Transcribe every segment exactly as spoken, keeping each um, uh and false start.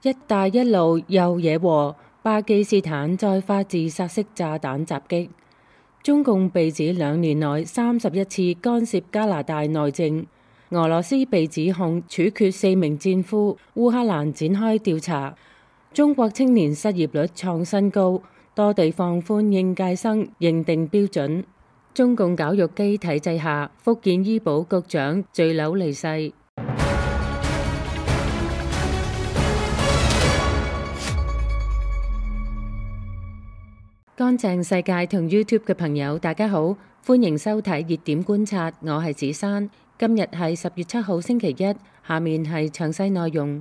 一帶一路又惹禍，巴基斯坦再發自殺式炸彈襲擊。中共被指兩年內三十一次干涉加拿大內政，俄羅斯被指控處決四名戰俘，烏克蘭展開調查。中國青年失業率創新高，多地放寬應屆生認定標準。中共絞肉機體制下，福建醫保局長墜樓離世。乾淨世界同 YouTube 嘅朋友，大家好，歡迎收睇熱點觀察，我係子珊。今日係十月七號星期一，下面係詳細內容。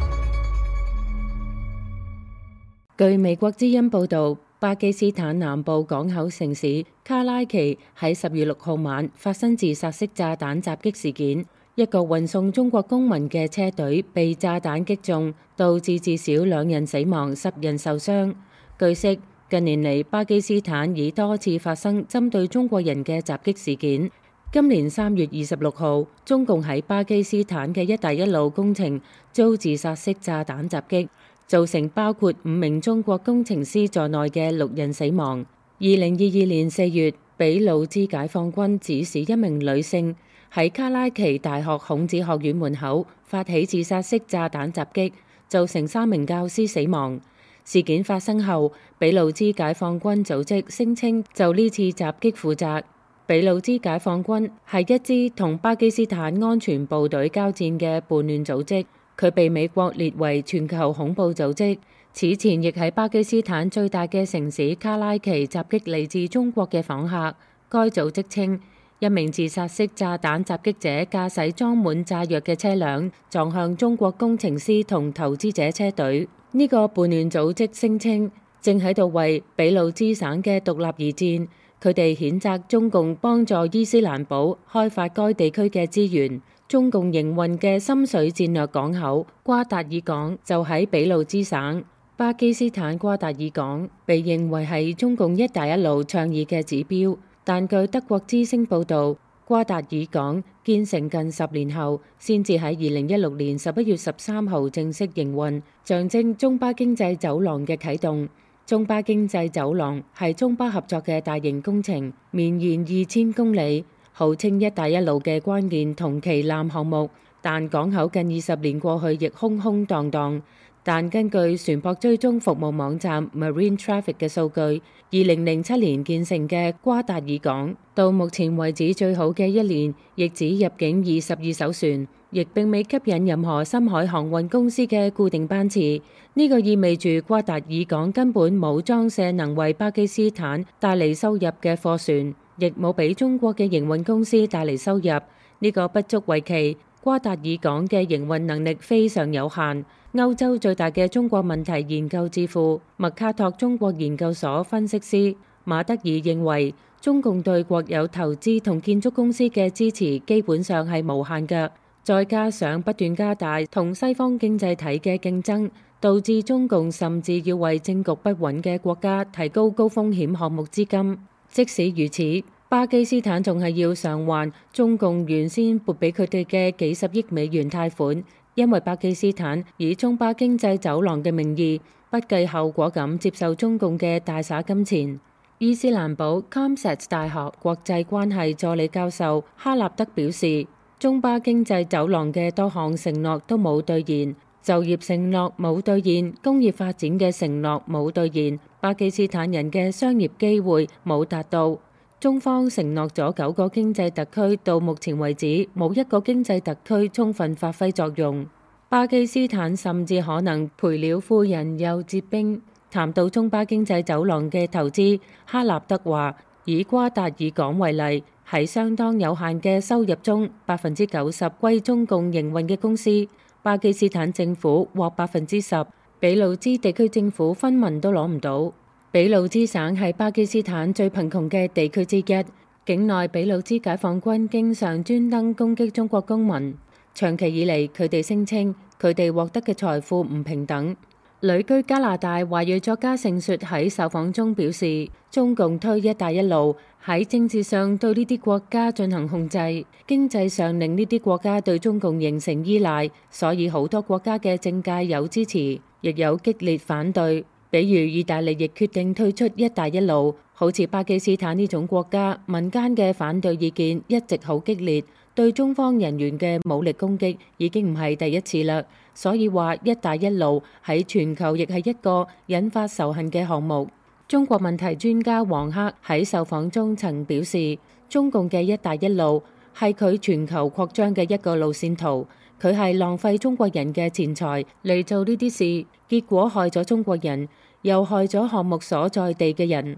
據美國之音報導，巴基斯坦南部港口城市卡拉奇喺十月六號晚發生自殺式炸彈襲擊事件，一個運送中國公民嘅車隊被炸彈擊中，導致至少兩人死亡、十人受傷。據悉，近年嚟，巴基斯坦已多次發生針對中國人嘅襲擊事件。今年三月二十六號，中共喺巴基斯坦嘅一帶一路工程遭自殺式炸彈襲擊，造成包括五名中國工程師在內嘅六人死亡。二零二二年四月，俾路支解放軍指使一名女性喺卡拉奇大學孔子學院門口發起自殺式炸彈襲擊，造成三名教師死亡。事件發生後，俾路支解放軍組織聲稱就呢次襲擊負責。俾路支解放軍係一支同巴基斯坦安全部隊交戰嘅叛亂組織，佢被美國列為全球恐怖組織。此前亦喺巴基斯坦最大嘅城市卡拉奇襲擊嚟自中國嘅訪客。該組織稱，一名自殺式炸彈襲擊者駕駛裝滿炸藥嘅車輛撞向中國工程師同投資者車隊。呢個叛亂組織聲稱正喺度為俾路支省嘅獨立而戰，佢哋譴責中共幫助伊斯蘭堡開發該地區嘅資源。中共營運嘅深水戰略港口瓜達爾港就喺俾路支省。巴基斯坦瓜達爾港被認為係中共一帶一路倡議嘅指標，但據德國之聲報導，瓜達爾港建成近十年後，先至喺二零一六年十一月十三號正式營運，象徵中巴經濟走廊嘅啟動。中巴經濟走廊係中巴合作嘅大型工程，綿延二千公里，號稱一帶一路嘅關鍵同旗艦項目。但港口近二十年過去亦空空蕩蕩。但根據船舶追蹤服務網站 Marine Traffic 嘅數據，二零零七年建成嘅瓜達爾港，到目前為止最好嘅一年，亦只入境二十二艘船，亦並未吸引任何深海航運公司嘅固定班次。呢、這個意味住瓜達爾港根本冇裝卸能為巴基斯坦帶嚟收入嘅貨船，亦冇俾中國嘅營運公司帶嚟收入。呢、這個不足為奇，瓜達爾港嘅營運能力非常有限。歐洲最大嘅中國問題研究智庫麥卡托中國研究所分析師馬德爾認為，中共對國有投資同建築公司嘅支持基本上係無限嘅，再加上不斷加大同西方經濟體嘅競爭，導致中共甚至要為政局不穩嘅國家提高高風險項目資金。即使如此，巴基斯坦仲係要償還中共原先撥俾佢哋嘅幾十億美元貸款。因為巴基斯坦以中巴經濟走廊嘅名義，不計後果咁接受中共嘅大灑金錢。伊斯蘭堡 Comsat 大學國際關係助理教授哈納德表示，中巴經濟走廊嘅多項承諾都冇兌現，就業承諾冇兌現，工業發展嘅承諾冇兌現，巴基斯坦人嘅商業機會冇達到。中方承諾咗九個經濟特區，到目前為止冇一個經濟特區充分發揮作用。巴基斯坦甚至可能賠了夫人又折兵。談到中巴經濟走廊嘅投資，哈納德話：以瓜達爾港為例，喺相當有限嘅收入中，百分之九十歸中共營運嘅公司，巴基斯坦政府獲百分之十，俾路支地區政府分文都攞唔到。俾路支省係巴基斯坦最貧窮嘅地區之一，境內俾路支解放軍經常專登攻擊中國公民。長期以嚟，佢哋聲稱佢哋獲得嘅財富唔平等。旅居加拿大華裔作家盛雪喺受訪中表示，中共推一帶一路喺政治上對呢啲國家進行控制，經濟上令呢啲國家對中共形成依賴，所以好多國家嘅政界有支持。 亦有激烈反對。比如意大利亦決定退出一帶一路。好似巴基斯坦呢種國家，民間嘅反對意見一直好激烈，對中方人員嘅武力攻擊已經唔係第一次啦。所以話一帶一路喺全球亦係一個引發仇恨嘅項目。中國問題專家王克喺受訪中曾表示，中共嘅一帶一路係佢全球擴張嘅一個路線圖，佢係浪費中國人嘅錢財嚟做呢啲事，結果害咗中國人，又害咗項目所在地嘅人。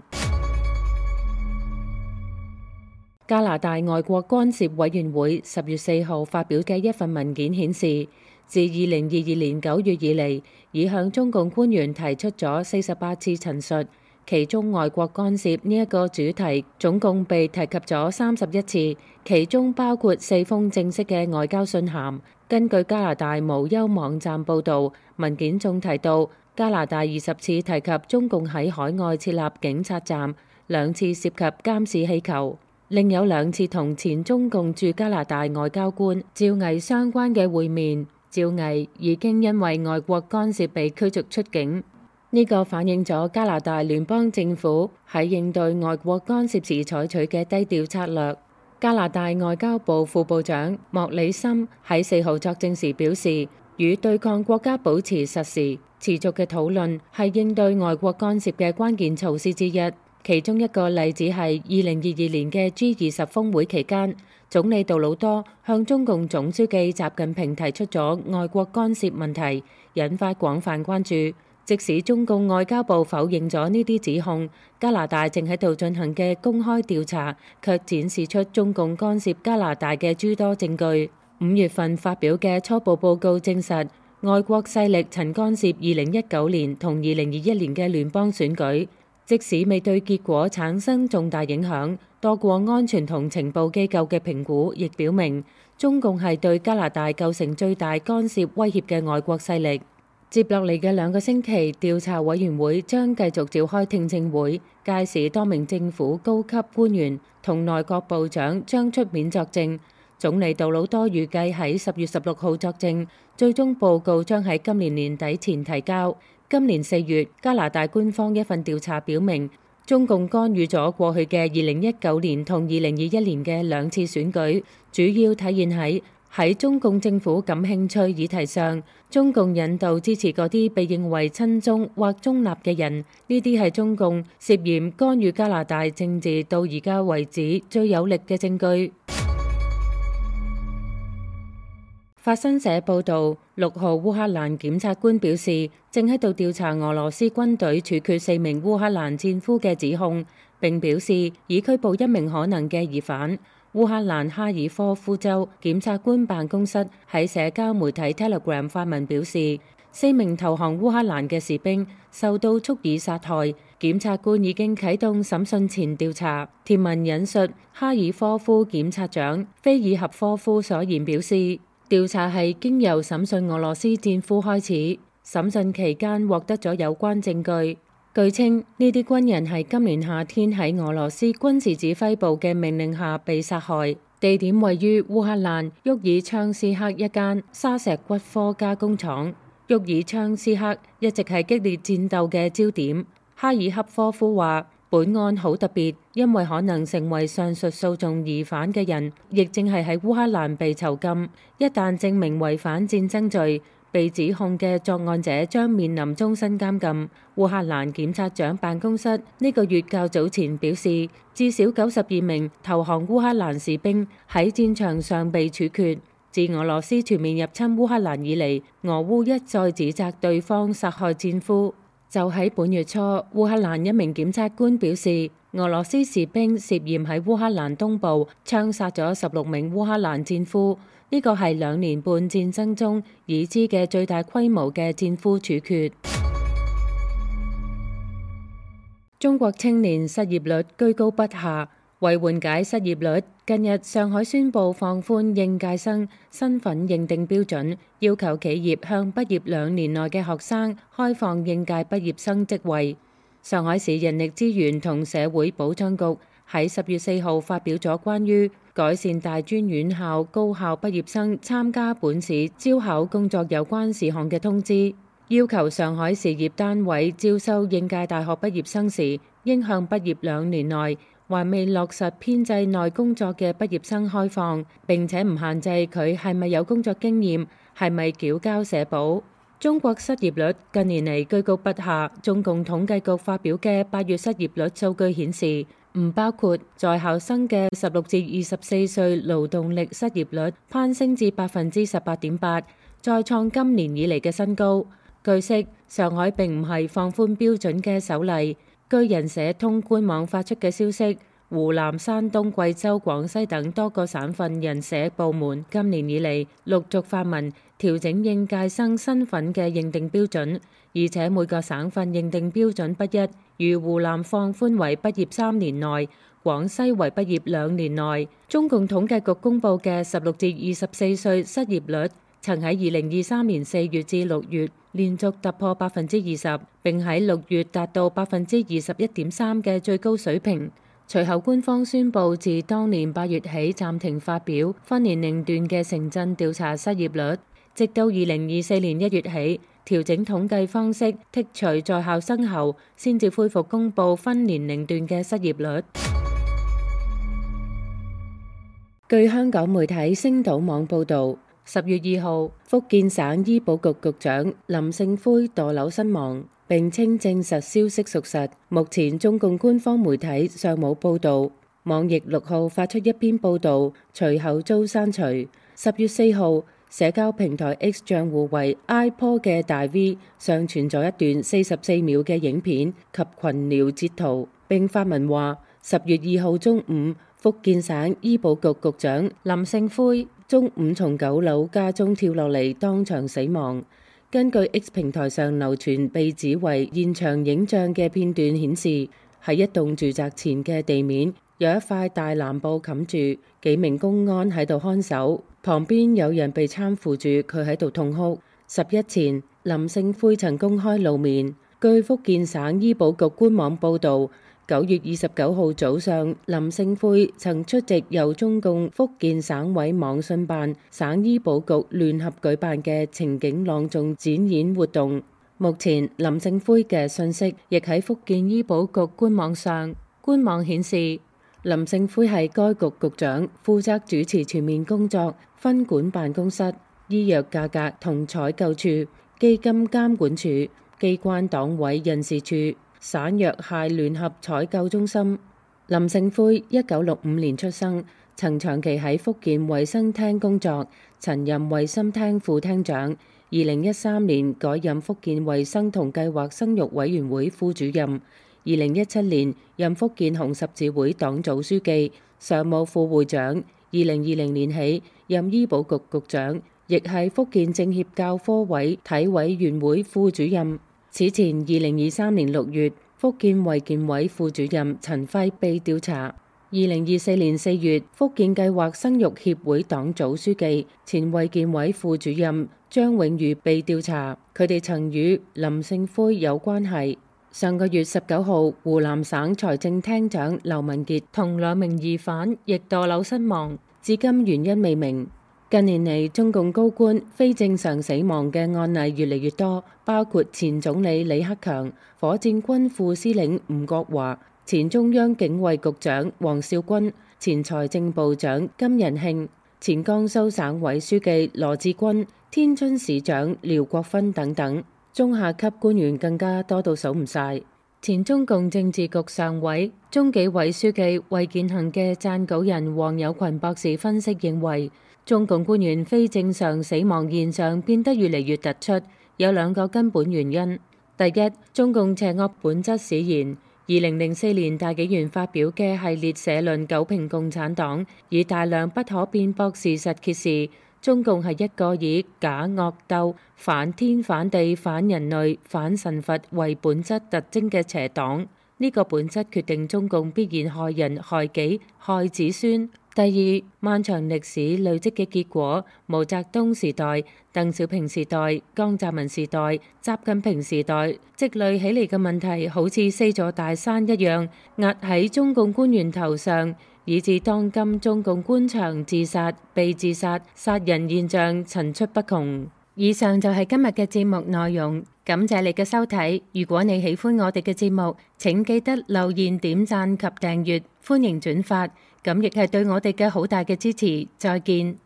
加拿大外國干涉委員會十月四號發表嘅一份文件顯示，自二零二二年九月以嚟，已向中共官員提出咗四十八次陳述，其中外國干涉呢一個主題總共被提及咗三十一次，其中包括四封正式嘅外交信函。根據加拿大無憂網站報導，文件仲提到加拿大二十次提及中共喺海外設立警察站，兩次涉及監視氣球。另有兩次同前中共駐加拿大外交官趙毅相關嘅會面，趙毅已經因為外國干涉被驅逐出境。呢個反映咗加拿大聯邦政府喺應對外國干涉時採取嘅低調策略。加拿大外交部副部長莫里森喺四號作證時表示，與對抗國家保持實時持續嘅討論係應對外國干涉嘅關鍵措施之一。其中一個例子係二零二二年嘅 G 二十峰會期間，總理杜魯多向中共總書記習近平提出咗外國干涉問題，引發廣泛關注。即使中共外交部否認咗呢啲指控，加拿大正喺度進行嘅公開調查卻展示出中共干涉加拿大嘅諸多證據。五月份發表嘅初步報告證實，外國勢力曾干涉二零一九年同二零二一年嘅聯邦選舉。即使未對結果產生重大影響，多個安全同情報機構嘅評估亦表明，中共係對加拿大構成最大干涉威脅嘅外國勢力。接落嚟嘅兩個星期，調查委員會將繼續召開聽證會，屆時多名政府高級官員同內閣部長將出面作證。總理杜魯多預計喺十月十六號作證，最終報告將喺今年年底前提交。今年四月，加拿大官方一份調查表明，中共干預咗過去嘅二零一九年同二零二一年嘅兩次選舉，主要體現喺喺中共政府感興趣議題上，中共引導支持嗰啲被認為親中或中立嘅人，呢啲係中共涉嫌干預加拿大政治到而家為止最有力嘅證據。法新社報導，六號烏克蘭檢察官表示，正喺度調查俄羅斯軍隊處決四名烏克蘭戰俘嘅指控，並表示已拘捕一名可能嘅疑犯。烏克蘭哈爾科夫州檢察官辦公室喺社交媒體 Telegram 發文表示，四名投降烏克蘭嘅士兵受到蓄意殺害，檢察官已經啟動審訊前調查。貼文引述哈爾科夫檢察長菲爾合科夫所言表示，調查係經由審訊俄羅斯戰俘開始，審訊期間獲得咗有關證據。據稱，呢啲軍人係今年夏天喺俄羅斯軍事指揮部嘅命令下被殺害，地點位於烏克蘭沃爾昌斯克一間砂石骨科加工廠。沃爾昌斯克一直係激烈戰鬥嘅焦點。哈爾克科夫話，本案好特別，因為可能成為上述訴訟疑犯嘅人，亦正係喺烏克蘭被囚禁。一旦證明違反戰爭罪，被指控嘅作案者將面臨終身監禁。烏克蘭檢察長辦公室呢個月較早前表示，至少九十二名投降烏克蘭士兵喺戰場上被處決。自俄羅斯全面入侵烏克蘭以嚟，俄烏一再指責對方殺害戰俘。就喺本月初，烏克蘭一名檢察官表示，俄羅斯士兵涉嫌喺烏克蘭東部槍殺咗十六名烏克蘭戰俘，呢個係兩年半戰爭中已知嘅最大規模嘅戰俘處決。中國青年失業率居高不下，為緩解失業率，近日上海宣布放寬應屆生身份認定標準，要求企業向畢業兩年內嘅學生開放應屆畢業生職位。上海市人力資源同社會保障局喺十月四號發表咗關於改善大專院校高校畢業生參加本市招考工作有關事項嘅通知。 要求上海事業單位招收應屆大學畢業生時，應向畢業兩年內還未落實編制內工作嘅畢業生開放，並且唔限制佢係咪有工作經驗，係咪繳交社保。中國失業率近年嚟居高不下，中共統計局發表嘅八月失業率數據顯示，唔包括在校生嘅十六至二十四歲勞動力失業率攀升至百分之十八點八，再創今年以嚟嘅新高。據悉，上海並唔係放寬標準嘅首例。據人社通官網發出嘅消息，湖南、山東、貴州、廣西等多個省份人社部門今年以嚟陸續發文調整應屆生身份嘅認定標準，而且每個省份認定標準不一，如湖南放寬為畢業三年內，廣西為畢業兩年內。中共統計局公佈嘅十六至二十四歲失業率曾喺二零二三年四月至六月連續突破百分之二十，並喺六月達到百分之二十一點三嘅最高水平。隨後官方宣布，自當年八月起暫停發表分年齡段嘅城鎮調查失業率，直到二零二四年一月起調整統計方式，剔除在校生後，先至恢復公佈分年齡段嘅失業率。據香港媒體星島網報導，十月二號，福建省醫保局局長林勝輝墮樓身亡，並稱證實消息屬實。目前中共官方媒體尚冇報導。網易六號發出一篇報導，隨後遭刪除。十月四號，社交平台 X 賬戶為 iPod 嘅大 V 上傳咗一段四十四秒嘅影片及群聊截圖，並發文話：十月二號中午，福建省醫保局局長林勝輝中午從九樓家中跳落嚟，當場死亡。根據 X 平台上流傳被指為現場影像嘅片段顯示，喺一棟住宅前嘅地面有一塊大藍布冚住，幾名公安喺度看守，旁邊有人被攙扶住，佢喺度痛哭。十一前，林勝輝曾公開露面。據福建省醫保局官網報導，九月二十九號早上，林勝輝曾出席由中共福建省委網信辦、省醫保局聯合舉辦嘅情景朗誦展演活動。目前，林勝輝嘅信息亦喺福建醫保局官網上。官網顯示，林勝輝係該局局長，負責主持全面工作，分管辦公室、醫藥價格同採購處、基金監管處、機關黨委人事處、省藥械聯合採購中心。林勝輝一九六五年出生，曾長期喺福建衛生廳工作，曾任衛生廳副廳長。二零一三年改任福建衛生同計劃生育委員會副主任。二零一七年任福建紅十字會黨組書記、常務副會長。二零二零年起任醫保局局長，亦係福建政協教科委體委員會副主任。此前，二零二三年六月，福建衛健委副主任陳輝被調查。二零二四年四月，福建計劃生育協會黨組書記、前衛健委副主任張永瑜被調查，佢哋曾與林勝輝有關係。上個月十九號，湖南省財政廳長劉文傑同兩名疑犯亦墮樓身亡，至今原因未明。近年嚟，中共高官非正常死亡嘅案例越嚟越多，包括前總理李克強、火箭軍副司令吳國華、前中央警衛局長王少軍、前財政部長金仁慶、前江蘇省委書記羅致軍、天津市長廖國勳等等，中下級官員更加多到數唔晒。前中共政治局常委、中紀委書記衛健行嘅撰稿人黃友群博士分析認為，中共官員非正常死亡現象變得越嚟越突出，有兩個根本原因。第一，中共邪惡本質使然。二零零四年大紀元發表嘅系列社論糾評共產黨，以大量不可辯駁事實揭示，中共係一個以假惡鬥、反天反地、反人類、反神佛為本質特徵嘅邪黨。呢個本質決定中共必然害人、害己、害子孫。第二，漫長歷史累積嘅結果，毛澤東時代、鄧小平時代、江澤民時代、習近平時代積累起嚟嘅問題，好似四座大山一樣壓喺中共官員頭上，以致當今中共官場自殺、被自殺、殺人現象層出不窮。 以上就係今日嘅節目內容，感謝你嘅收睇。如果你喜歡我哋嘅節目，請記得留言、點讚及訂閱，歡迎轉發，咁亦係對我哋嘅好大嘅支持。再見。